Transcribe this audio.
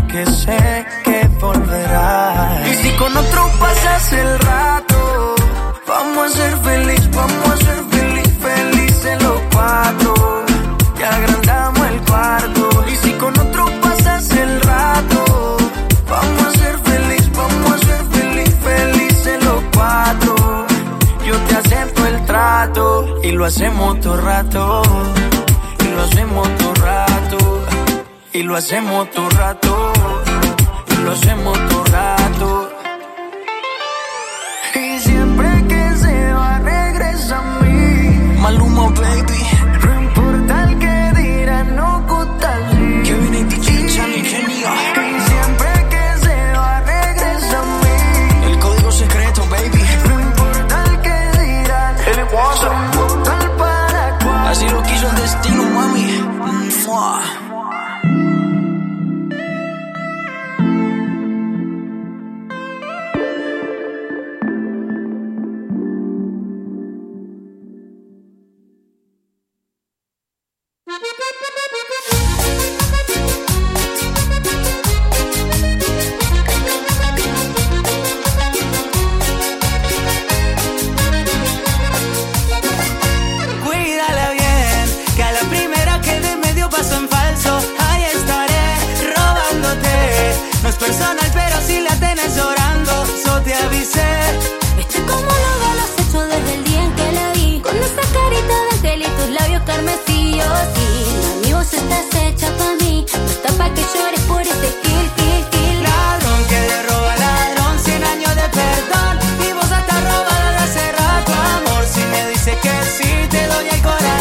porque sé que volverás. Y si con otro pasas el rato, vamos a ser felices los cuatro. Y agrandamos el cuarto. Y si con otro pasas el rato, vamos a ser felices los cuatro. Yo te acepto el trato y lo hacemos todo rato. Y lo hacemos todo rato. Y lo hacemos todo rato. Y lo hacemos todo rato. Y siempre que se va regresa a mí. Maluma, baby.